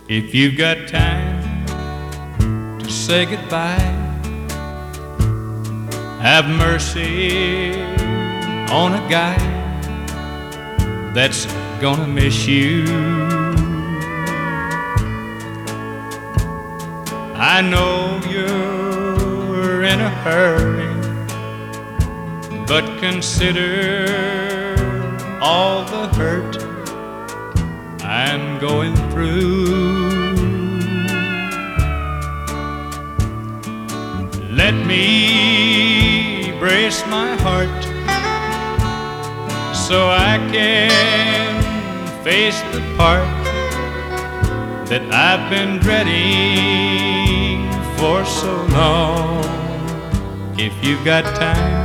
If you've got time to say goodbye, have mercy on a guy that's gonna miss you. I know you're in a hurry, but consider all the hurt I'm going through. Let me brace my heart so I can face the part that I've been dreading for so long. If you've got time